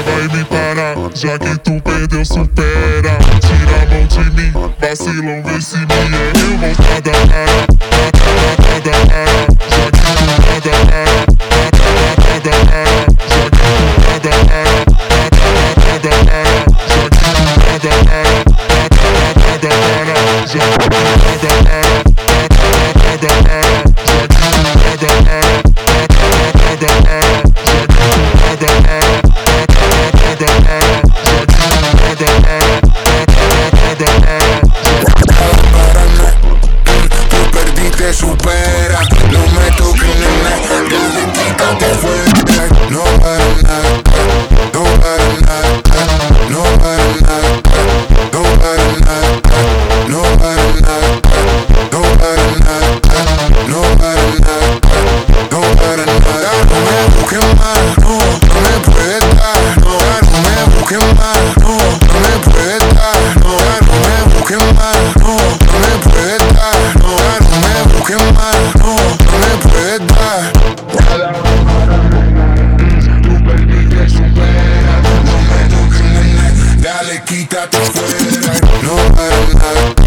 baby, para, já que tu perdeu, supera. Tira a mão de mim, vacilão, vê se me eu voltada para. Voltada para, já que tu nada para. Voltada para, já que tu nada para. Voltada para, já que tu nada para. Voltada para, já que tu nada para. Voltada para, já que tu nada para. Voltada para, já que tu nada para. Voltada para, já que tu nada para. Voltada para. Tú perdiste, supera. No me toques, nena. Dale, quítate fuera. No para nada, no para nada, no para nada, no para nada, no para nada, no para nada, no para nada, no para nada. No me busques más, no me puedes dar. No me busques más, no me puedes dar. No me busques más, no me puedes dar. No me busques más, no me puedes dar. Tu baby te supera. No me toques, nena. Dale, quítate fuera. No para nada.